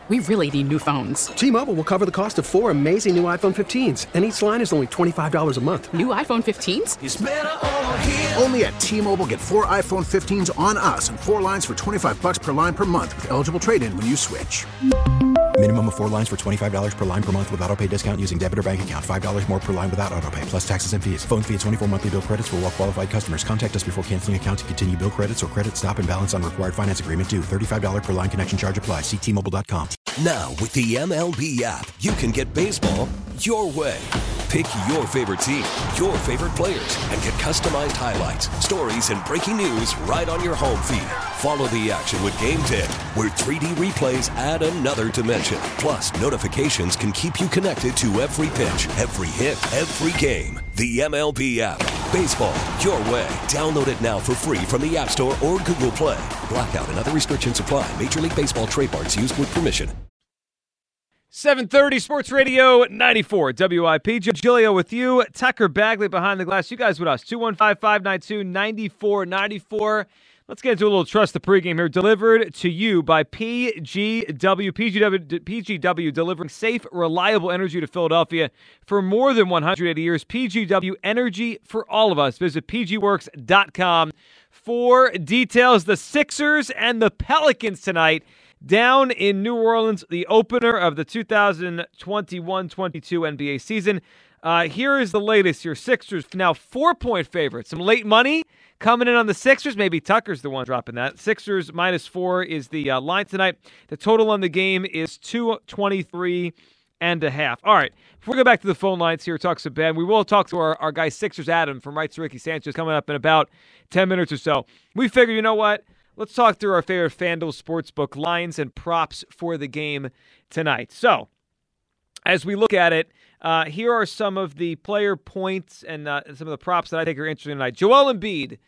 We really need new phones. T-Mobile will cover the cost of 4 amazing new iPhone 15s, and each line is only $25 a month. New iPhone 15s? It's better over here. Only at T-Mobile, get 4 iPhone 15s on us and 4 lines for $25 per line per month with eligible trade-in when you switch. Minimum of 4 lines for $25 per line per month with autopay discount using debit or bank account. $5 more per line without autopay, plus taxes and fees. Phone fee at 24 monthly bill credits for well-qualified customers. Contact us before canceling account to continue bill credits or credit stop and balance on required finance agreement due. $35 per line connection charge applies. See T-Mobile.com. Now, with the MLB app, you can get baseball your way. Pick your favorite team, your favorite players, and get customized highlights, stories, and breaking news right on your home feed. Follow the action with Game Day, where 3D replays add another dimension. Plus, notifications can keep you connected to every pitch, every hit, every game. The MLB app. Baseball your way. Download it now for free from the App Store or Google Play. Blackout and other restrictions apply. Major League Baseball trademarks used with permission. 7:30 Sports Radio 94 WIP. Joe Giglio with you. Tucker Bagley behind the glass. You guys with us. 215-592-9494. Let's get into a little Trust the Pregame here. Delivered to you by PGW. PGW delivering safe, reliable energy to Philadelphia for more than 180 years. PGW Energy for all of us. Visit pgworks.com for details. The Sixers and the Pelicans tonight down in New Orleans, the opener of the 2021-22 NBA season. Here is the latest. Your Sixers now 4-point favorites. Some late money coming in on the Sixers. Maybe Tucker's the one dropping that. Sixers -4 is the line tonight. The total on the game is 223.5. All right, before we go back to the phone lines here, talk some bad. We will talk to our guy Sixers Adam from Rights to Ricky Sanchez coming up in about 10 minutes or so. We figure, you know what? Let's talk through our favorite FanDuel Sportsbook lines and props for the game tonight. So, as we look at it, here are some of the player points and some of the props that I think are interesting tonight. Joel Embiid,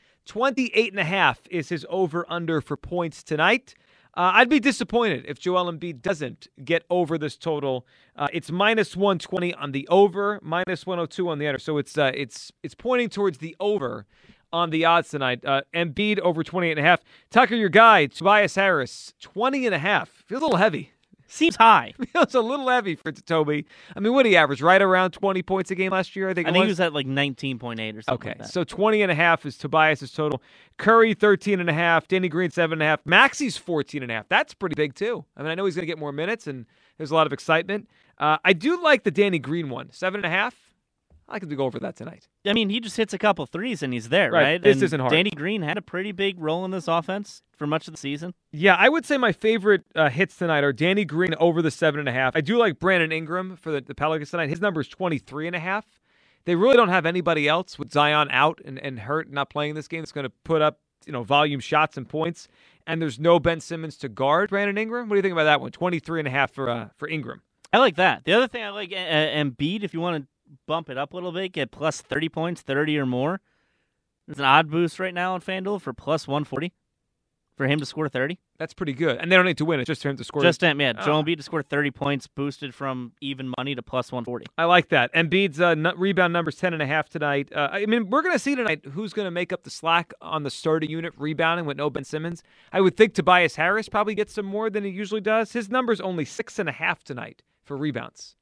28.5 is his over-under for points tonight. I'd be disappointed if Joel Embiid doesn't get over this total. It's -120 on the over, -102 on the under. So it's pointing towards the over on the odds tonight. Embiid over 28.5. Tucker, your guy, Tobias Harris, 20.5. Feels a little heavy. Seems high. Feels a little heavy for Toby. I mean, what did he average? Right around 20 points a game last year, I think he was at like 19.8 or something like that. So 20.5 is Tobias's total. Curry, 13.5. Danny Green, 7.5. Maxi's 14.5. That's pretty big, too. I mean, I know he's going to get more minutes, and there's a lot of excitement. I do like the Danny Green one. 7.5. I could go over that tonight. I mean, he just hits a couple threes and he's there, right? This isn't hard. Danny Green had a pretty big role in this offense for much of the season. Yeah, I would say my favorite hits tonight are Danny Green over the 7.5. I do like Brandon Ingram for the Pelicans tonight. His number is 23.5. They really don't have anybody else with Zion out and hurt, not playing this game, that's going to put up volume shots and points. And there's no Ben Simmons to guard Brandon Ingram. What do you think about that one? 23.5 for Ingram. I like that. The other thing I like, Embiid, if you want to bump it up a little bit, get plus 30 points, 30 or more. There's an odd boost right now on FanDuel for plus 140 for him to score 30. That's pretty good. And they don't need to win. It's just for him to score. Just him, yeah. Joel Embiid to score 30 points, boosted from even money to plus 140. I like that. Embiid's rebound number's 10.5 tonight. I mean, we're going to see tonight who's going to make up the slack on the starting unit rebounding with no Ben Simmons. I would think Tobias Harris probably gets some more than he usually does. His number's only 6.5 tonight for rebounds.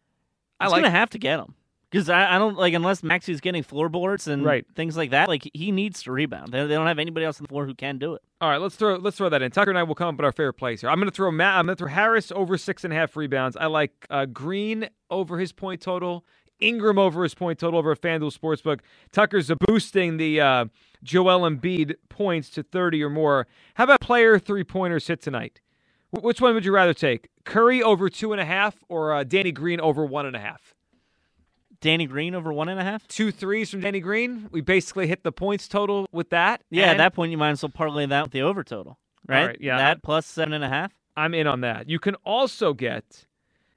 He's going to have to get them. Because I don't, unless Maxi's getting floorboards and things like that, he needs to rebound. They don't have anybody else on the floor who can do it. All right, let's throw that in. Tucker and I will come up with our favorite plays here. I'm going to throw Harris over 6.5 rebounds. I like Green over his point total, Ingram over his point total over a FanDuel Sportsbook. Tucker's boosting the Joel Embiid points to 30 or more. How about player three-pointers hit tonight? Which one would you rather take? Curry over 2.5 or Danny Green over 1.5? Danny Green over 1.5? 2 threes from Danny Green. We basically hit the points total with that. Yeah, at that point you might as well parlay that with the over total, right? All right, yeah. That plus 7.5. I'm in on that. You can also get,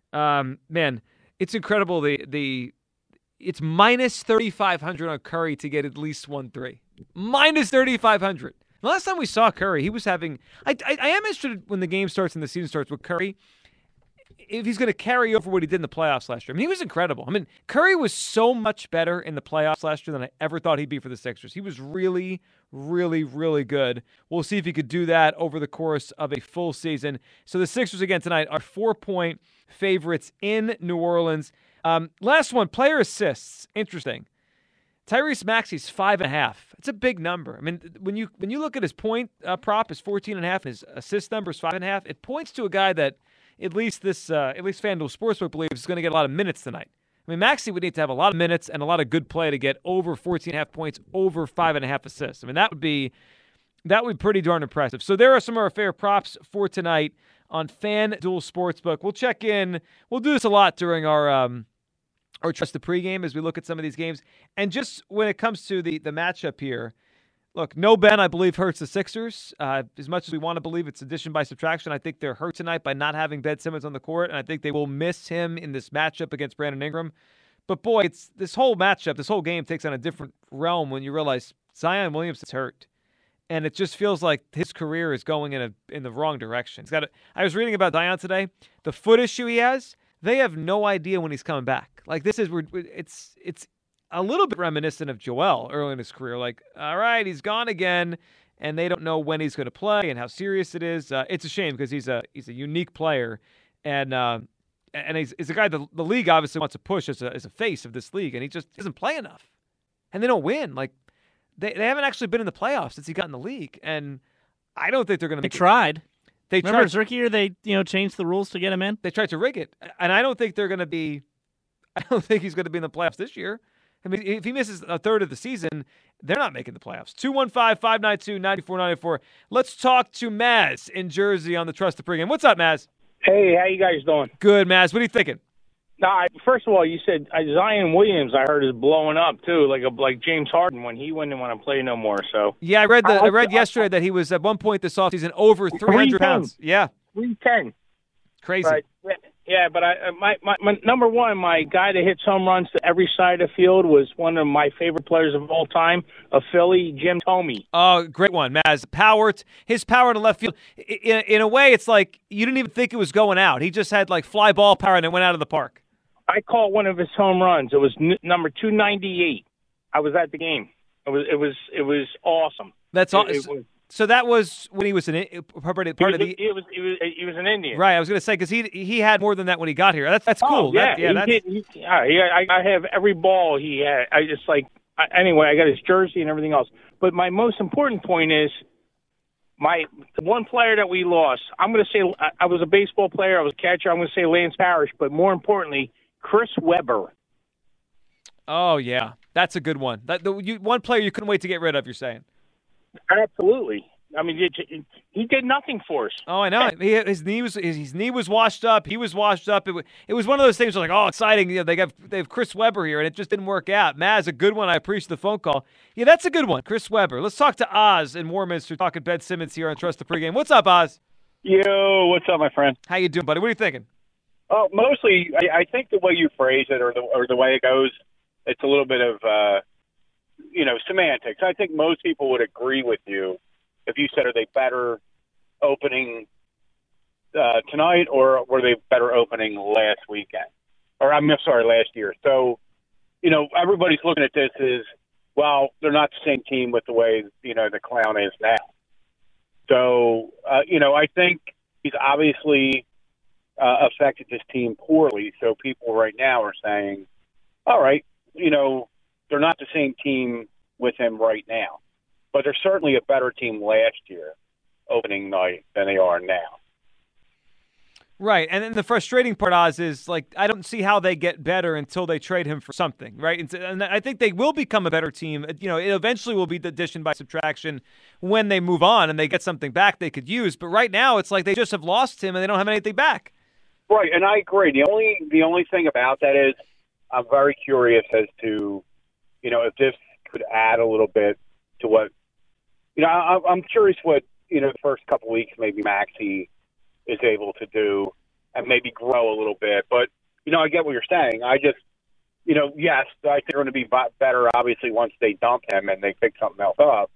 it's incredible. It's minus 3,500 on Curry to get at least 1 3. Minus 3,500. The last time we saw Curry, he was having. I am interested when the game starts and the season starts with Curry. if he's going to carry over what he did in the playoffs last year. I mean, he was incredible. I mean, Curry was so much better in the playoffs last year than I ever thought he'd be for the Sixers. He was really, really, really good. We'll see if he could do that over the course of a full season. So the Sixers, again, tonight are 4-point favorites in New Orleans. Last one, player assists. Interesting. Tyrese Maxey's 5.5. It's a big number. I mean, when you look at his point prop is 14.5, his assist number is 5.5. It points to a guy that at least FanDuel Sportsbook believes is going to get a lot of minutes tonight. I mean, Maxey would need to have a lot of minutes and a lot of good play to get over 14.5 points, over 5.5 assists. I mean, that would be pretty darn impressive. So there are some of our favorite props for tonight on FanDuel Sportsbook. We'll check in. We'll do this a lot during our Trust the Pregame as we look at some of these games. And just when it comes to the matchup here, look, no Ben, I believe, hurts the Sixers. As much as we want to believe it's addition by subtraction, I think they're hurt tonight by not having Ben Simmons on the court, and I think they will miss him in this matchup against Brandon Ingram. But, boy, it's this whole matchup, this whole game takes on a different realm when you realize Zion Williamson is hurt. And it just feels like his career is going in the wrong direction. I was reading about Zion today. The foot issue he has, they have no idea when he's coming back. Like, it's a little bit reminiscent of Joel early in his career. Like, all right, he's gone again, and they don't know when he's going to play and how serious it is. It's a shame because he's a unique player, and he's a guy the league obviously wants to push as a face of this league, and he just doesn't play enough, and they don't win. Like, they haven't actually been in the playoffs since he got in the league, and I don't think they're going to make it. Tried. Remember his tried. rookie year, they changed the rules to get him in? They tried to rig it, and I don't think they're going to be – I don't think he's going to be in the playoffs this year. I mean, if he misses a third of the season, they're not making the playoffs. 215-592-9494. Let's talk to Maz in Jersey on the Trust the Pregame. What's up, Maz? Hey, how you guys doing? Good, Maz. What are you thinking? First of all, you said Zion Williams, I heard, is blowing up, too, like James Harden when he wouldn't want to play no more. So yeah, I read yesterday that he was at one point this offseason over 300 pounds. Yeah. 310. Crazy. Right. Yeah, but my number one, my guy that hits home runs to every side of the field was one of my favorite players of all time, a Philly, Jim Thome. Oh, great one, Maz. His power to left field. In a way, it's like you didn't even think it was going out. He just had like fly ball power and it went out of the park. I caught one of his home runs. It was number 298. I was at the game. It was awesome. That's awesome. So that was when he was an part of the. He was an Indian. Right, I was going to say because he had more than that when he got here. That's cool. Yeah, I have every ball he had. Anyway, I got his jersey and everything else. But my most important point is the one player that we lost. I'm going to say I was a baseball player. I was a catcher. I'm going to say Lance Parrish. But more importantly, Chris Webber. Oh yeah, that's a good one. One player you couldn't wait to get rid of. You're saying. Absolutely. I mean, he did nothing for us. Oh, I know. His knee was washed up. He was washed up. It was one of those things where like, oh, exciting. You know, they have Chris Webber here, and it just didn't work out. Maz, a good one. I appreciate the phone call. Yeah, that's a good one, Chris Webber. Let's talk to Oz in Warminster. Talking Ben Simmons here on Trust the Pregame. What's up, Oz? Yo, what's up, my friend? How you doing, buddy? What are you thinking? Oh, mostly, I think the way you phrase it or the way it goes, it's a little bit of semantics. I think most people would agree with you if you said, are they better opening tonight or were they better opening last weekend? Last year. So, everybody's looking at this as, well, they're not the same team with the way, the Clown is now. So, I think he's obviously affected this team poorly. So people right now are saying, all right, they're not the same team with him right now, but they're certainly a better team last year opening night than they are now. Right, and then the frustrating part, Oz, is like I don't see how they get better until they trade him for something, right? And I think they will become a better team. It eventually will be the addition by subtraction when they move on and they get something back they could use. But right now, it's like they just have lost him and they don't have anything back. Right, and I agree. The only thing about that is I'm very curious as to if this could add a little bit to what I'm curious what the first couple of weeks maybe Maxey is able to do and maybe grow a little bit. But I get what you're saying. I just yes, I think they're going to be better obviously once they dump him and they pick something else up.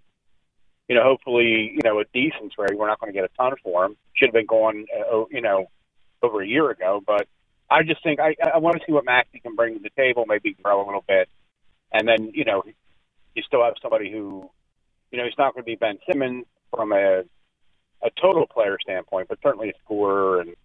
Hopefully a decent trade. We're not going to get a ton for him. Should have been going over a year ago. But I just think I want to see what Maxey can bring to the table, maybe grow a little bit. And then, you still have somebody who, he's not going to be Ben Simmons from a total player standpoint, but certainly a scorer and,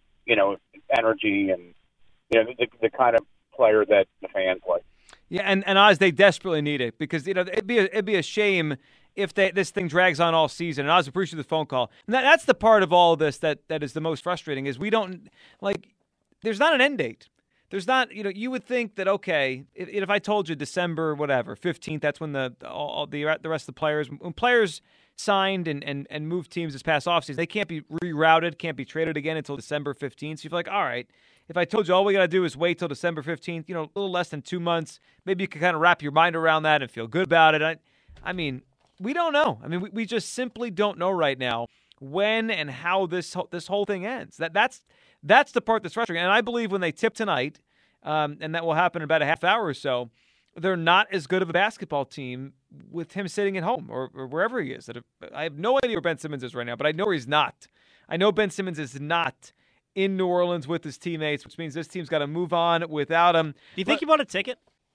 energy and, the kind of player that the fans like. Yeah, and Oz, they desperately need it because, it'd be a shame if this thing drags on all season. And Oz, appreciate the phone call. And that's the part of all of this that is the most frustrating is we don't, there's not an end date. There's not, you would think that, okay, if I told you December, 15th, that's when the rest of the players, when players signed and moved teams this past offseason, they can't be rerouted, can't be traded again until December 15th. So you're like, all right, if I told you all we got to do is wait till December 15th, a little less than 2 months, maybe you can kind of wrap your mind around that and feel good about it. I mean, we don't know. I mean, we just simply don't know right now when and how this whole thing ends. That's the part that's frustrating. And I believe when they tip tonight, and that will happen in about a half hour or so, they're not as good of a basketball team with him sitting at home or wherever he is. I have no idea where Ben Simmons is right now, but I know where he's not. I know Ben Simmons is not in New Orleans with his teammates, which means this team's got to move on without him. Do you think you bought a ticket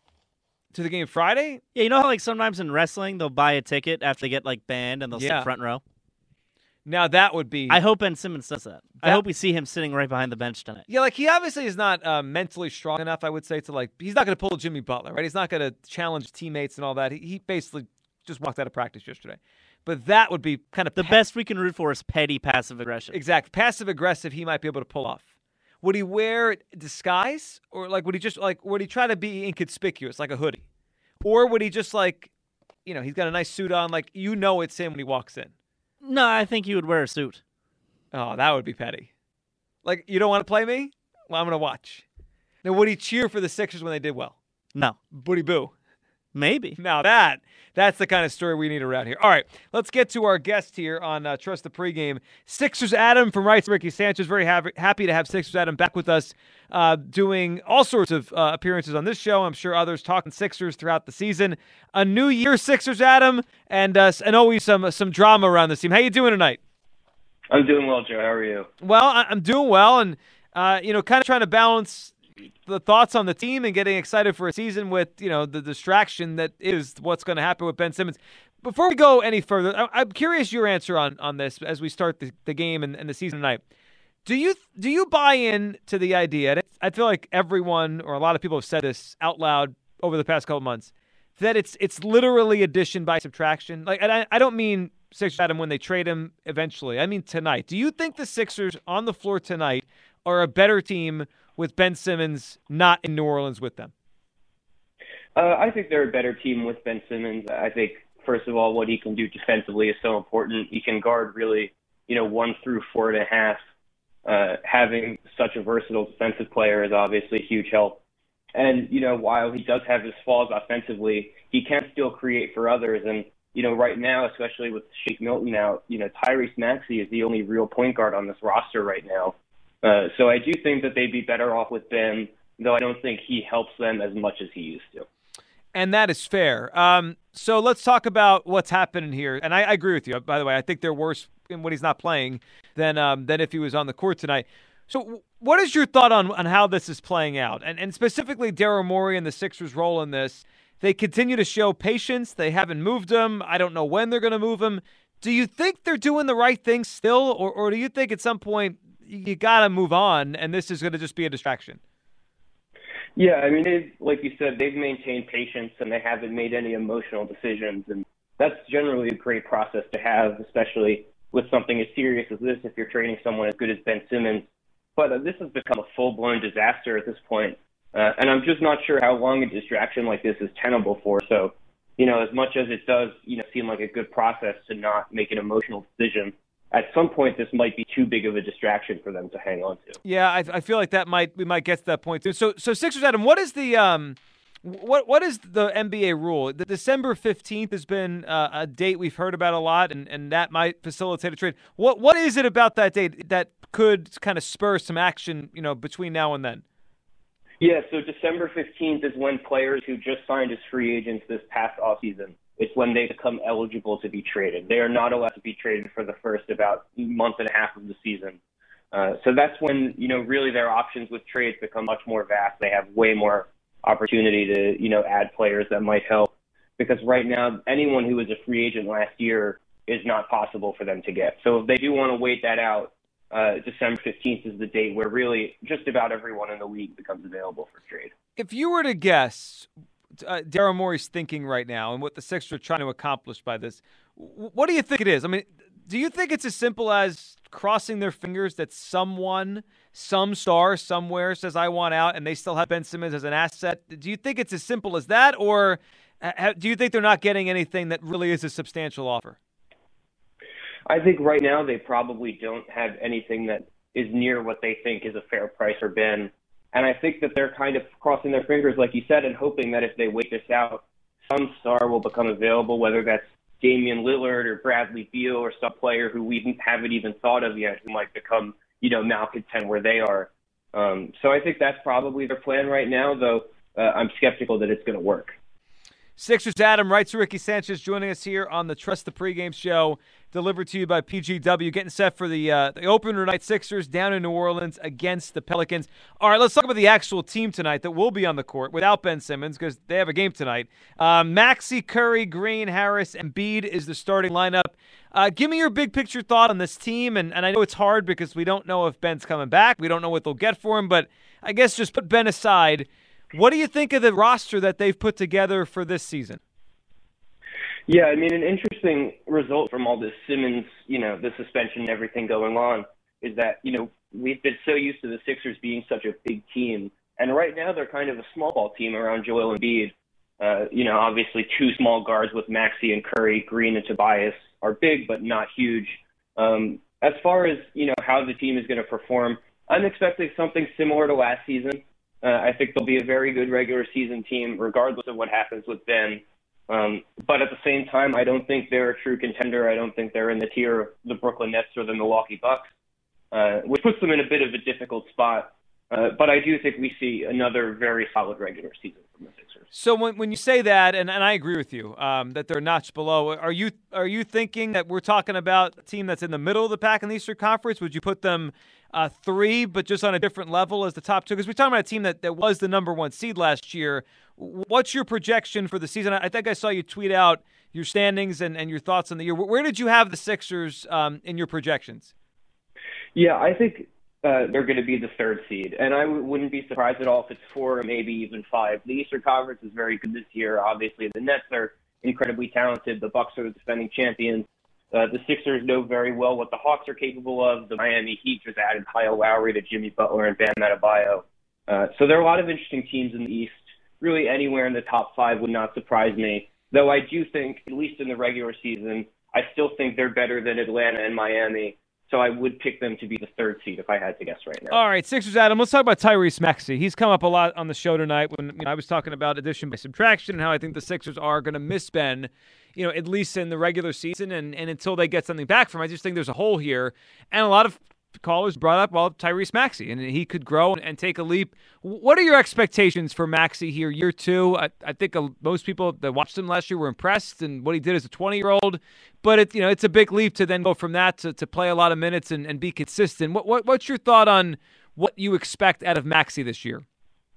to the game Friday? Yeah, you know how sometimes in wrestling they'll buy a ticket after they get banned and they'll sit front row? Now that would be... I hope Ben Simmons does that. I hope we see him sitting right behind the bench tonight. Yeah, he obviously is not mentally strong enough, I would say, to he's not going to pull Jimmy Butler, right? He's not going to challenge teammates and all that. He basically just walked out of practice yesterday. But that would be kind of... The best we can root for is petty passive aggression. Exactly. Passive aggressive he might be able to pull off. Would he wear disguise? Or would he just would he try to be inconspicuous, like a hoodie? Or would he just he's got a nice suit on, it's him when he walks in? No, I think he would wear a suit. Oh, that would be petty. You don't want to play me? Well, I'm going to watch. Now, would he cheer for the Sixers when they did well? No. Would he boo? Maybe. Now that's the kind of story we need around here. All right, let's get to our guest here on Trust the Pregame. Sixers Adam from Rights Ricky Sanchez. Very happy to have Sixers Adam back with us, doing all sorts of appearances on this show. I'm sure others talking Sixers throughout the season. A new year, Sixers Adam, and always some drama around this team. How you doing tonight? I'm doing well, Joe. How are you? Well, I'm doing well, and kind of trying to balance the thoughts on the team and getting excited for a season with, the distraction that is what's going to happen with Ben Simmons. Before we go any further, I'm curious your answer on this as we start the game and the season tonight. Do you buy in to the idea, and I feel like everyone or a lot of people have said this out loud over the past couple months, that it's literally addition by subtraction? And I don't mean Sixers Adam when they trade him eventually. I mean tonight. Do you think the Sixers on the floor tonight are a better team with Ben Simmons not in New Orleans with them? I think they're a better team with Ben Simmons. I think, first of all, what he can do defensively is so important. He can guard really, 1 through 4.5. Having such a versatile defensive player is obviously a huge help. And, while he does have his flaws offensively, he can still create for others. And, right now, especially with Shake Milton out, Tyrese Maxey is the only real point guard on this roster right now. So I do think that they'd be better off with Ben, though I don't think he helps them as much as he used to. And that is fair. So let's talk about what's happening here. And I agree with you. By the way, I think they're worse when he's not playing than if he was on the court tonight. So what is your thought on how this is playing out? And specifically Daryl Morey and the Sixers' role in this. They continue to show patience. They haven't moved him. I don't know when they're going to move him. Do you think they're doing the right thing still? Or do you think at some point you got to move on, and this is going to just be a distraction? Yeah, I mean, like you said, they've maintained patience, and they haven't made any emotional decisions, and that's generally a great process to have, especially with something as serious as this, if you're trading someone as good as Ben Simmons. But this has become a full-blown disaster at this point, and I'm just not sure how long a distraction like this is tenable for. So, as much as it does, seem like a good process to not make an emotional decision, at some point, this might be too big of a distraction for them to hang on to. Yeah, I feel like we might get to that point too. So Sixers Adam, what is the what is the NBA rule? The December 15th has been a date we've heard about a lot, and that might facilitate a trade. What is it about that date that could kind of spur some action, between now and then? Yeah, so December 15th is when players who just signed as free agents this past offseason, it's when they become eligible to be traded. They are not allowed to be traded for the first about month and a half of the season. So that's when, really their options with trades become much more vast. They have way more opportunity to, add players that might help. Because right now, anyone who was a free agent last year is not possible for them to get. So if they do want to wait that out, December 15th is the date where really just about everyone in the league becomes available for trade. If you were to guess Daryl Morey's thinking right now and what the Sixers are trying to accomplish by this, what do you think it is? I mean, do you think it's as simple as crossing their fingers that some star somewhere says, I want out, and they still have Ben Simmons as an asset? Do you think it's as simple as that, or do you think they're not getting anything that really is a substantial offer? I think right now they probably don't have anything that is near what they think is a fair price for Ben. And I think that they're kind of crossing their fingers, like you said, and hoping that if they wait this out, some star will become available, whether that's Damian Lillard or Bradley Beal or some player who we haven't even thought of yet who might become, malcontent where they are. So I think that's probably their plan right now, though I'm skeptical that it's going to work. Sixers Adam, Right to Ricky Sanchez joining us here on the Trust the Pregame show, delivered to you by PGW, getting set for the opener tonight. Sixers down in New Orleans against the Pelicans. All right, let's talk about the actual team tonight that will be on the court without Ben Simmons because they have a game tonight. Maxey, Curry, Green, Harris, and Embiid is the starting lineup. Give me your big picture thought on this team, and I know it's hard because we don't know if Ben's coming back. We don't know what they'll get for him, but I guess just put Ben aside. What do you think of the roster that they've put together for this season? Yeah, I mean, an interesting result from all this Simmons, the suspension and everything going on is that, we've been so used to the Sixers being such a big team. And right now they're kind of a small ball team around Joel Embiid. Obviously two small guards with Maxey and Curry, Green and Tobias are big but not huge. As far as, how the team is going to perform, I'm expecting something similar to last season. I think they'll be a very good regular season team, regardless of what happens with Ben. But at the same time, I don't think they're a true contender. I don't think they're in the tier of the Brooklyn Nets or the Milwaukee Bucks, which puts them in a bit of a difficult spot. But I do think we see another very solid regular season from the Sixers. So when you say that, and I agree with you, that they're a notch below, are you thinking that we're talking about a team that's in the middle of the pack in the Eastern Conference? Would you put them 3, but just on a different level as the top 2? Because we're talking about a team that was the number 1 seed last year. What's your projection for the season? I think I saw you tweet out your standings and your thoughts on the year. Where did you have the Sixers in your projections? Yeah, I think they're going to be the 3rd seed. And I wouldn't be surprised at all if it's 4 or maybe even 5. The Eastern Conference is very good this year. Obviously, the Nets are incredibly talented. The Bucks are the defending champions. The Sixers know very well what the Hawks are capable of. The Miami Heat just added Kyle Lowry to Jimmy Butler and Bam Adebayo. So there are a lot of interesting teams in the East. Really anywhere in the top 5 would not surprise me. Though I do think, at least in the regular season, I still think they're better than Atlanta and Miami. So I would pick them to be the 3rd seed if I had to guess right now. All right, Sixers, Adam, let's talk about Tyrese Maxey. He's come up a lot on the show tonight when I was talking about addition by subtraction and how I think the Sixers are going to miss Ben, at least in the regular season and until they get something back from him. I just think there's a hole here. And a lot of callers brought up, Tyrese Maxey, and he could grow and take a leap. What are your expectations for Maxey here, year 2? I think most people that watched him last year were impressed in what he did as a 20-year-old, but it's a big leap to then go from that to play a lot of minutes and be consistent. What's your thought on what you expect out of Maxey this year?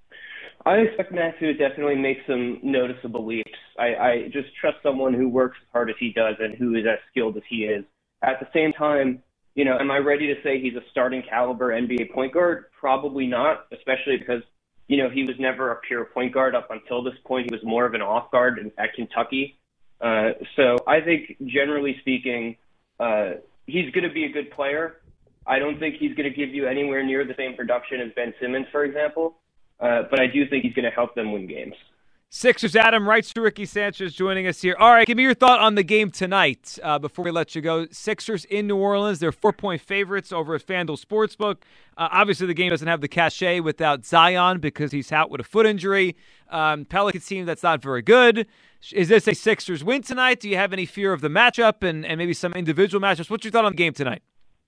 I expect Maxey to definitely make some noticeable leaps. I just trust someone who works as hard as he does and who is as skilled as he is. At the same time, am I ready to say he's a starting caliber NBA point guard? Probably not, especially because, he was never a pure point guard up until this point. He was more of an off guard at Kentucky. So I think, generally speaking, he's going to be a good player. I don't think he's going to give you anywhere near the same production as Ben Simmons, for example. But I do think he's going to help them win games. Sixers Adam, Right to Ricky Sanchez joining us here. All right, give me your thought on the game tonight before we let you go. Sixers in New Orleans. They're 4-point favorites over at FanDuel Sportsbook. Obviously, the game doesn't have the cachet without Zion because he's out with a foot injury. Pelicans team that's not very good. Is this a Sixers win tonight? Do you have any fear of the matchup and maybe some individual matchups? What's your thought on the game tonight?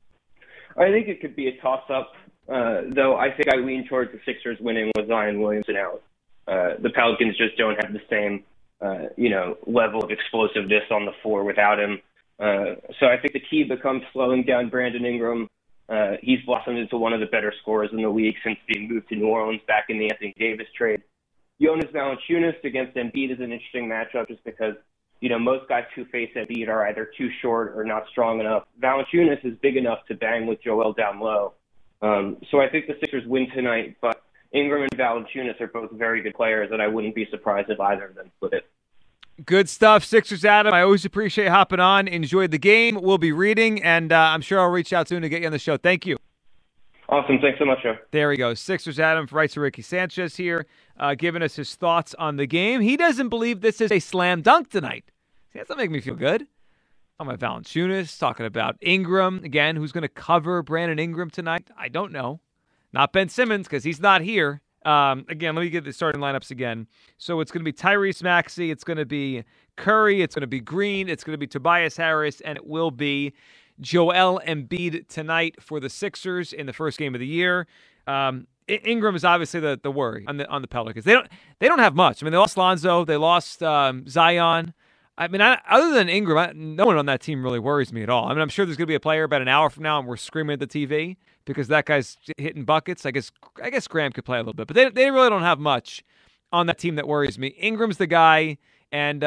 I think it could be a toss-up, though I think I lean towards the Sixers winning with Zion Williamson out. The Pelicans just don't have the same, level of explosiveness on the floor without him. So I think the key becomes slowing down Brandon Ingram, He's blossomed into one of the better scorers in the league since being moved to New Orleans back in the Anthony Davis trade. Jonas Valanciunas against Embiid is an interesting matchup just because, most guys who face Embiid are either too short or not strong enough. Valanciunas is big enough to bang with Joel down low. So I think the Sixers win tonight, but Ingram and Valanciunas are both very good players, and I wouldn't be surprised if either of them split it. Good stuff, Sixers Adam. I always appreciate hopping on. Enjoyed the game. We'll be reading, and I'm sure I'll reach out soon to get you on the show. Thank you. Awesome. Thanks so much, Joe. There he goes. Sixers Adam writes to Ricky Sanchez here, giving us his thoughts on the game. He doesn't believe this is a slam dunk tonight. See, that's not making me feel good. Talking about Valanciunas, talking about Ingram. Again, who's going to cover Brandon Ingram tonight? I don't know. Not Ben Simmons, because he's not here. Again, let me get the starting lineups again. So it's going to be Tyrese Maxey, it's going to be Curry, it's going to be Green, it's going to be Tobias Harris, and it will be Joel Embiid tonight for the Sixers in the first game of the year. Ingram is obviously the worry on the Pelicans. They don't have much. I mean, they lost Lonzo, they lost Zion. I mean, other than Ingram, no one on that team really worries me at all. I mean, I'm sure there's going to be a player about an hour from now and we're screaming at the TV because that guy's hitting buckets. I guess Graham could play a little bit, but they really don't have much on that team that worries me. Ingram's the guy, and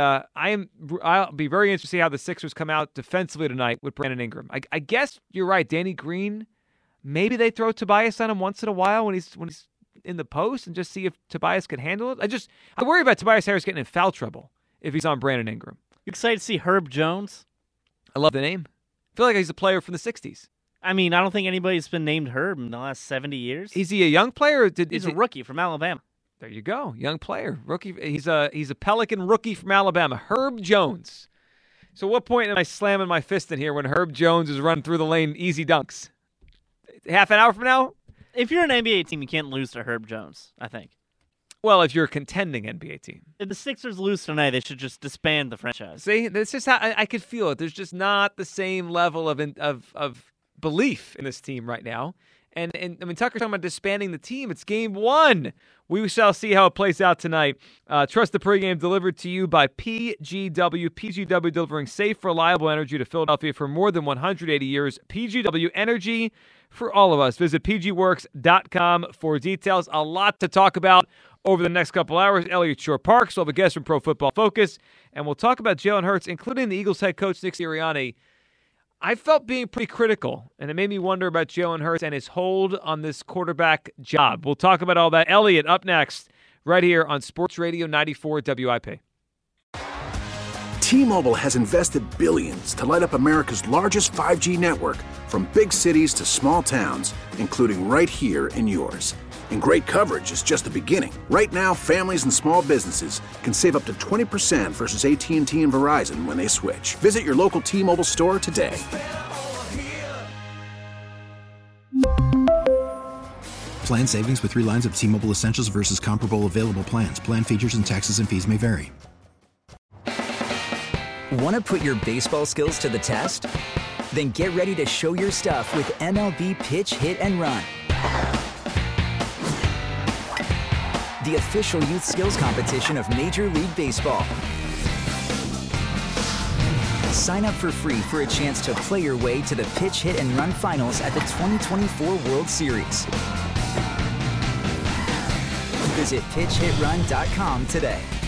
I'll be very interested to see how the Sixers come out defensively tonight with Brandon Ingram. I guess you're right, Danny Green. Maybe they throw Tobias on him once in a while when he's in the post and just see if Tobias can handle it. I worry about Tobias Harris getting in foul trouble if he's on Brandon Ingram. You excited to see Herb Jones? I love the name. I feel like he's a player from the 60s. I mean, I don't think anybody's been named Herb in the last 70 years. Is he a young player? He's a rookie from Alabama. There you go. Young player. Rookie. He's a Pelican rookie from Alabama. Herb Jones. So what point am I slamming my fist in here when Herb Jones is running through the lane easy dunks? Half an hour from now? If you're an NBA team, you can't lose to Herb Jones, I think. Well, if you're a contending NBA team. If the Sixers lose tonight, they should just disband the franchise. See, that's just how I could feel it. There's just not the same level of belief in this team right now. And I mean, Tucker's talking about disbanding the team. It's game one. We shall see how it plays out tonight. Trust the pregame delivered to you by PGW. PGW delivering safe, reliable energy to Philadelphia for more than 180 years. PGW energy for all of us. Visit pgworks.com for details. A lot to talk about over the next couple hours. Elliott Shore-Parks will have a guest from Pro Football Focus, and we'll talk about Jalen Hurts, including the Eagles head coach Nick Sirianni. I felt being pretty critical, and it made me wonder about Jalen Hurts and his hold on this quarterback job. We'll talk about all that. Elliott up next, right here on Sports Radio 94 WIP. T-Mobile has invested billions to light up America's largest 5G network, from big cities to small towns, including right here in yours. And great coverage is just the beginning. Right now, families and small businesses can save up to 20% versus AT&T and Verizon when they switch. Visit your local T-Mobile store today. Plan savings with 3 lines of T-Mobile Essentials versus comparable available plans. Plan features and taxes and fees may vary. Want to put your baseball skills to the test? Then get ready to show your stuff with MLB Pitch, Hit, and Run. The official youth skills competition of Major League Baseball. Sign up for free for a chance to play your way to the Pitch, Hit, and Run finals at the 2024 World Series. Visit PitchHitRun.com today.